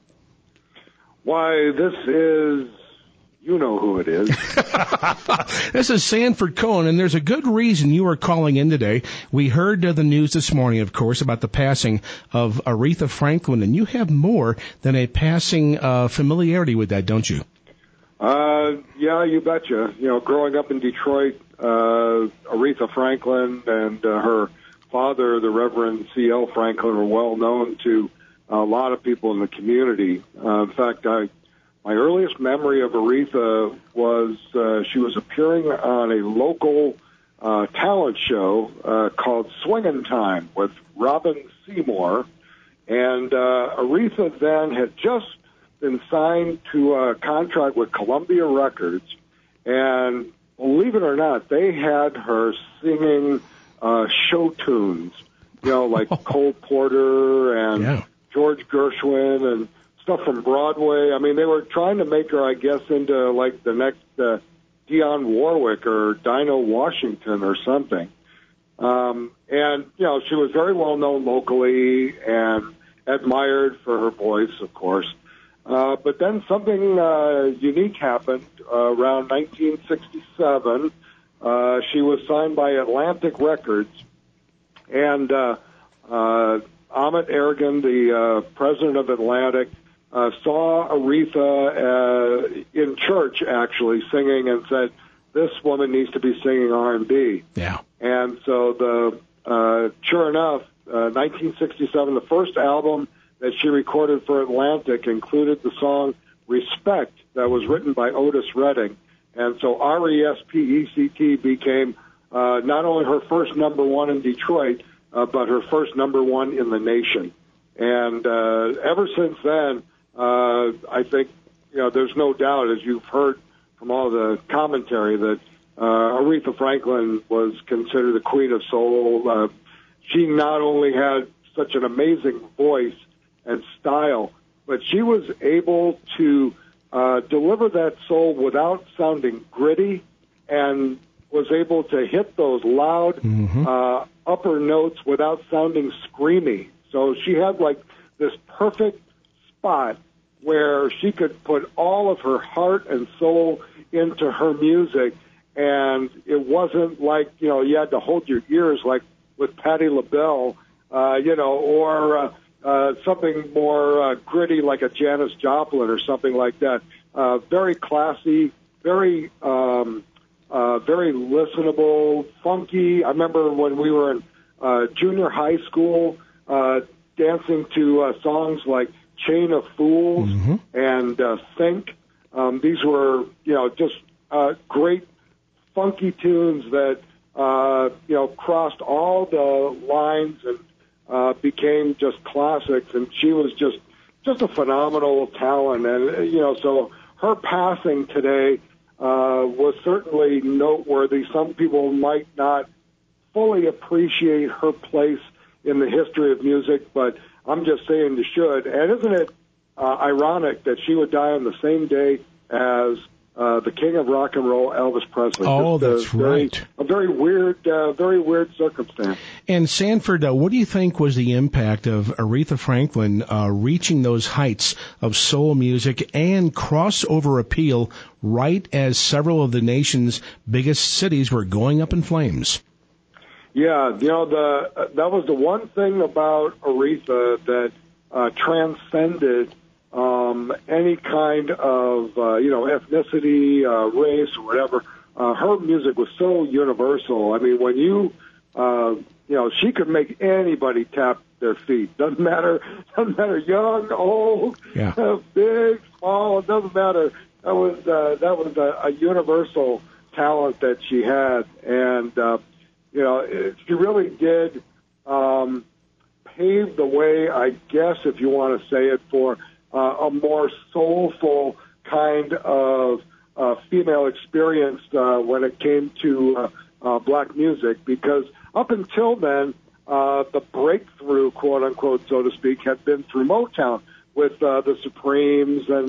Why, this is... You know who it is. This is Sanford Cohen, and there's a good reason you are calling in today. We heard the news this morning, of course, about the passing of Aretha Franklin, and you have more than a passing familiarity with that, don't you? Yeah, you betcha. You know, growing up in Detroit, Aretha Franklin and her father, the Reverend C.L. Franklin, were well known to a lot of people in the community. In fact, my earliest memory of Aretha was she was appearing on a local talent show called Swingin' Time with Robin Seymour. And Aretha then had just been signed to a contract with Columbia Records. And believe it or not, they had her singing show tunes, you know, like Cole Porter and George Gershwin and stuff from Broadway. I mean, they were trying to make her, I guess, into like the next Dionne Warwick or Dinah Washington or something. And, you know, she was very well known locally and admired for her voice, of course. But then something unique happened around 1967. She was signed by Atlantic Records, and Ahmet Ergen, the president of Atlantic, saw Aretha in church, actually, singing, and said, this woman needs to be singing R&B. Yeah. And so sure enough, 1967, the first album that she recorded for Atlantic included the song Respect that was written by Otis Redding. And so R-E-S-P-E-C-T became not only her first number one in Detroit, but her first number one in the nation. And ever since then, I think, you know, there's no doubt, as you've heard from all the commentary, that Aretha Franklin was considered the queen of soul. She not only had such an amazing voice and style, but she was able to deliver that soul without sounding gritty, and was able to hit those loud upper notes without sounding screamy. So she had like this perfect spot where she could put all of her heart and soul into her music, and it wasn't like, you know, you had to hold your ears like with Patti LaBelle, you know, or something more gritty like a Janis Joplin or something like that. Very classy, very listenable, funky. I remember when we were in junior high school, dancing to songs like Chain of Fools and Think. These were, you know, just great funky tunes that, you know, crossed all the lines and became just classics. And she was just a phenomenal talent. And, you know, so her passing today was certainly noteworthy. Some people might not fully appreciate her place in the history of music, but I'm just saying you should. And isn't it ironic that she would die on the same day as the king of rock and roll, Elvis Presley? Oh, that's right. A very weird circumstance. And Sanford, what do you think was the impact of Aretha Franklin reaching those heights of soul music and crossover appeal right as several of the nation's biggest cities were going up in flames? Yeah, you know, that was the one thing about Aretha that transcended any kind of, you know, ethnicity, race, or whatever. Her music was so universal. I mean, when you know, she could make anybody tap their feet. Doesn't matter young, old, big, small. It doesn't matter. That was a universal talent that she had, and you know, she really did pave the way, I guess, if you want to say it, for a more soulful kind of female experience when it came to black music, because up until then, the breakthrough, quote unquote, so to speak, had been through Motown with the Supremes and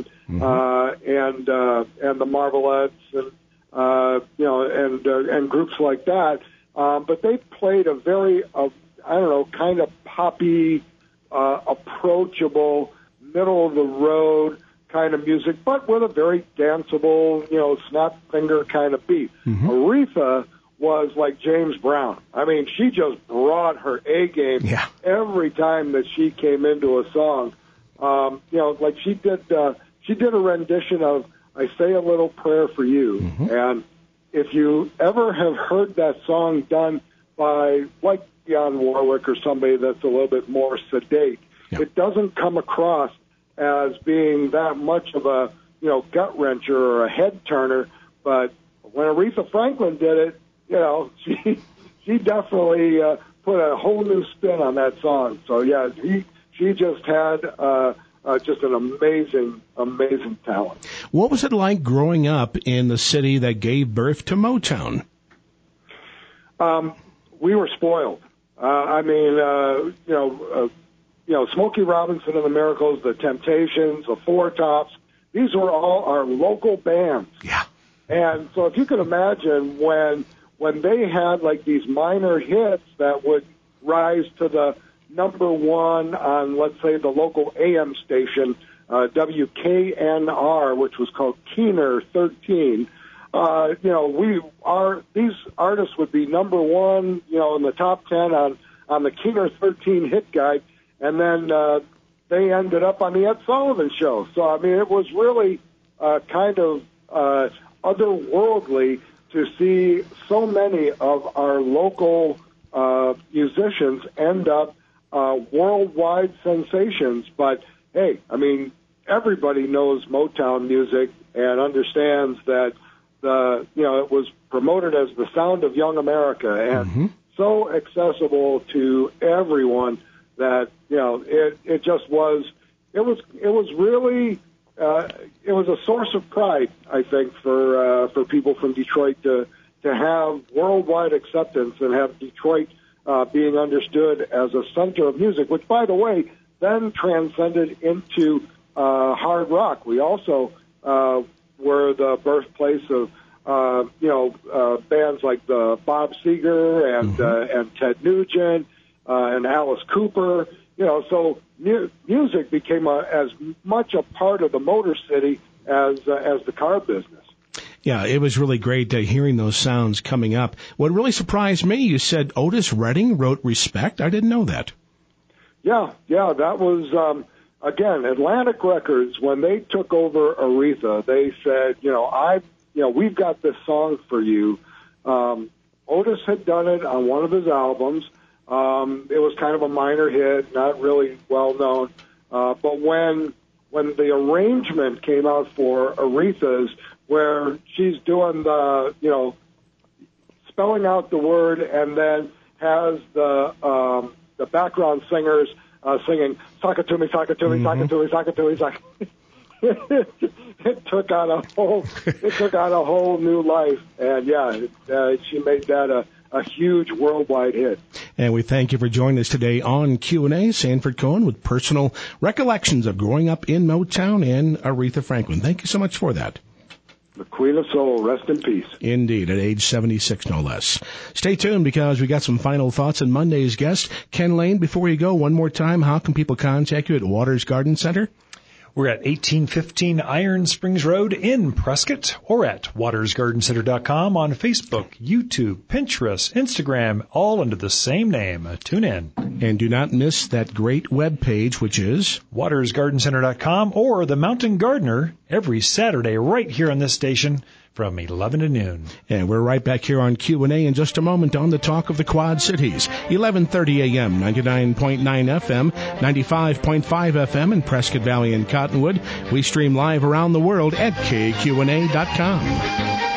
the Marvelettes and you know, and groups like that. But they played a very, I don't know, kind of poppy, approachable, middle of the road kind of music, but with a very danceable, you know, snap finger kind of beat. Aretha was like James Brown. I mean, she just brought her A game every time that she came into a song. You know, like she did a rendition of "I Say a Little Prayer for You," and if you ever have heard that song done by like Dionne Warwick or somebody that's a little bit more sedate, it doesn't come across as being that much of a, you know, gut wrencher or a head turner. But when Aretha Franklin did it, you know, she definitely put a whole new spin on that song. So yeah, she just had just an amazing talent. What was it like growing up in the city that gave birth to Motown? We were spoiled. I mean, you know, Smokey Robinson and the Miracles, the Temptations, the Four Tops. These were all our local bands. Yeah. And so if you can imagine when when they had like these minor hits that would rise to the number one on, let's say, the local AM station, WKNR, which was called Keener 13, these artists would be number one, in the top 10 on the Keener 13 hit guide, and then they ended up on the Ed Sullivan Show. So, I mean, it was really kind of otherworldly to see so many of our local musicians end up worldwide sensations. But, hey, I mean, everybody knows Motown music and understands that it was promoted as the sound of young America and so accessible to everyone that, it just was, it was really, it was a source of pride, I think, for people from Detroit to have worldwide acceptance and have Detroit being understood as a center of music, which, by the way, then transcended into hard rock. We also were the birthplace of bands like the Bob Seger and Ted Nugent and Alice Cooper. So music became as much a part of the Motor City as the car business. Yeah, it was really great hearing those sounds coming up. What really surprised me, you said Otis Redding wrote Respect. I didn't know that. Yeah, that was, again, Atlantic Records, when they took over Aretha, they said, we've got this song for you. Otis had done it on one of his albums. It was kind of a minor hit, not really well known. But when the arrangement came out for Aretha's, where she's doing the, spelling out the word and then has the background singers singing, "Sock it to me, sock it to me, sock it to me, sock it to me, sock it." It took on a whole new life, and she made that a huge worldwide hit. And we thank you for joining us today on Q&A. Sanford Cohen with personal recollections of growing up in Motown and Aretha Franklin. Thank you so much for that. The Queen of Soul, rest in peace. Indeed, at age 76, no less. Stay tuned because we got some final thoughts on Monday's guest, Ken Lane. Before you go, one more time, how can people contact you at Waters Garden Center? We're at 1815 Iron Springs Road in Prescott, or at watersgardencenter.com, on Facebook, YouTube, Pinterest, Instagram, all under the same name. Tune in. And do not miss that great web page, which is watersgardencenter.com, or The Mountain Gardener, every Saturday right here on this station from 11 to noon. And we're right back here on Q&A in just a moment on the Talk of the Quad Cities. 11:30 a.m., 99.9 FM, 95.5 FM in Prescott Valley and Cottonwood. We stream live around the world at KQNA.com.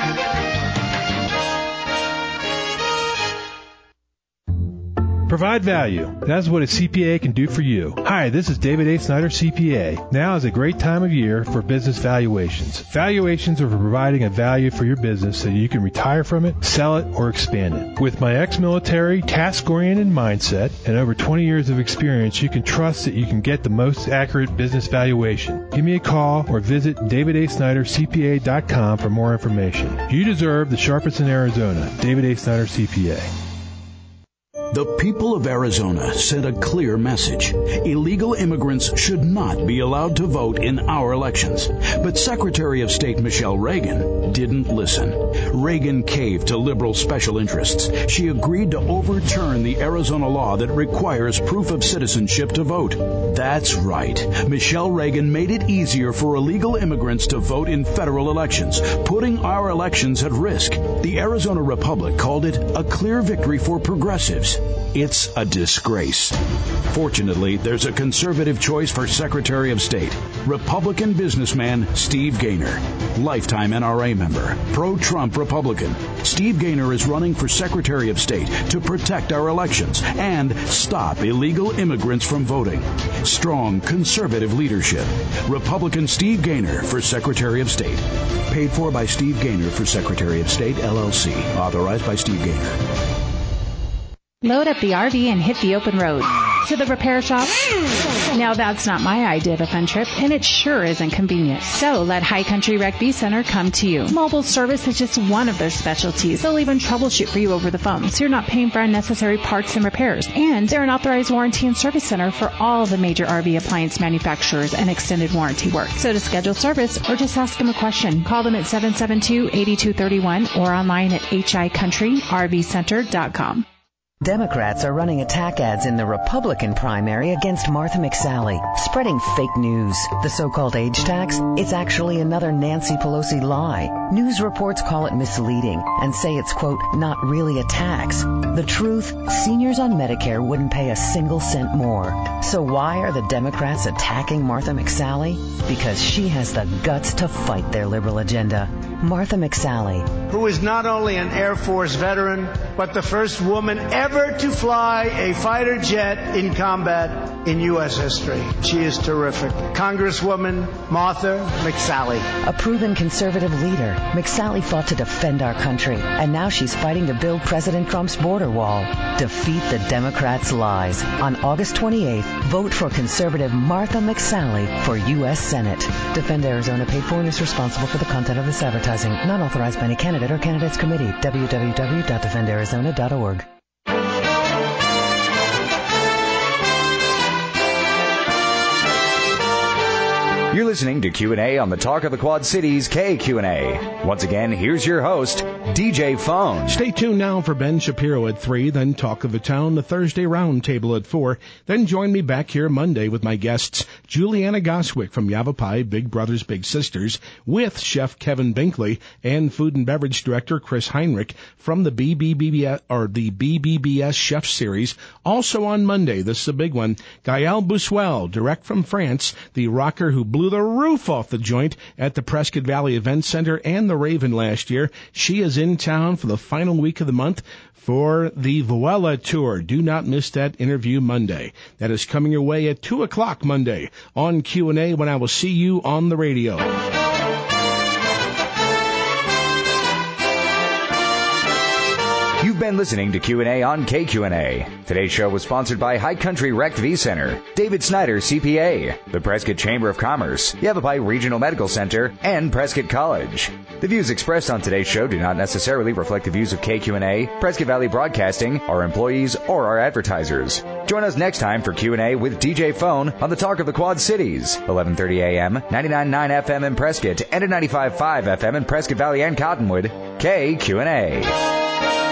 Provide value. That's what a CPA can do for you. Hi, this is David A. Snyder, CPA. Now is a great time of year for business valuations. Valuations are for providing a value for your business so you can retire from it, sell it, or expand it. With my ex-military, task-oriented mindset and over 20 years of experience, you can trust that you can get the most accurate business valuation. Give me a call or visit davidasnydercpa.com for more information. You deserve the sharpest in Arizona. David A. Snyder, CPA. The people of Arizona sent a clear message. Illegal immigrants should not be allowed to vote in our elections. But Secretary of State Michelle Reagan didn't listen. Reagan caved to liberal special interests. She agreed to overturn the Arizona law that requires proof of citizenship to vote. That's right. Michelle Reagan made it easier for illegal immigrants to vote in federal elections, putting our elections at risk. The Arizona Republic called it a clear victory for progressives. It's a disgrace. Fortunately, there's a conservative choice for Secretary of State. Republican businessman Steve Gaynor. Lifetime NRA member. Pro-Trump Republican. Steve Gaynor is running for Secretary of State to protect our elections and stop illegal immigrants from voting. Strong conservative leadership. Republican Steve Gaynor for Secretary of State. Paid for by Steve Gaynor for Secretary of State, LLC. Authorized by Steve Gaynor. Load up the RV and hit the open road. to the repair shop? Now that's not my idea of a fun trip, and it sure isn't convenient. So let High Country Rec V Center come to you. Mobile service is just one of their specialties. They'll even troubleshoot for you over the phone, so you're not paying for unnecessary parts and repairs. And they're an authorized warranty and service center for all the major RV appliance manufacturers and extended warranty work. So to schedule service or just ask them a question, call them at 772-8231 or online at hicountryrvcenter.com. Democrats are running attack ads in the Republican primary against Martha McSally, spreading fake news. The so-called age tax, it's actually another Nancy Pelosi lie. News reports call it misleading and say it's, quote, not really a tax. The truth, seniors on Medicare wouldn't pay a single cent more. So why are the Democrats attacking Martha McSally? Because she has the guts to fight their liberal agenda. Martha McSally, who is not only an Air Force veteran, but the first woman ever to fly a fighter jet in combat in U.S. history. She is terrific. Congresswoman Martha McSally. A proven conservative leader, McSally fought to defend our country, and now she's fighting to build President Trump's border wall. Defeat the Democrats' lies. On August 28th, vote for conservative Martha McSally for U.S. Senate. Defend Arizona paid for and is responsible for the content of this advertising. Not authorized by any candidate or candidates committee. www.defendarizona.org. You're listening to Q&A on the Talk of the Quad Cities KQNA. Once again, here's your host, DJ Phone. Stay tuned now for Ben Shapiro at 3, then Talk of the Town, the Thursday Roundtable at 4. Then join me back here Monday with my guests, Juliana Goswick from Yavapai, Big Brothers Big Sisters, with Chef Kevin Binkley and Food and Beverage Director Chris Heinrich from the BBBS Chef Series. Also on Monday, this is a big one, Gaëlle Boussuel, direct from France, the rocker who blew the roof off the joint at the Prescott Valley Event Center and the Raven last year. She is in town for the final week of the month for the Voella Tour. Do not miss that interview Monday. That is coming your way at 2 o'clock Monday on Q&A when I will see you on the radio. You've been listening to Q&A on KQNA. Today's show was sponsored by High Country Rec V Center, David Snyder CPA, the Prescott Chamber of Commerce, Yavapai Regional Medical Center, and Prescott College. The views expressed on today's show do not necessarily reflect the views of KQNA, Prescott Valley Broadcasting, our employees, or our advertisers. Join us next time for Q&A with DJ Phone on the Talk of the Quad Cities, 11:30 a.m., 99.9 FM in Prescott, and at 95.5 FM in Prescott Valley and Cottonwood. KQNA.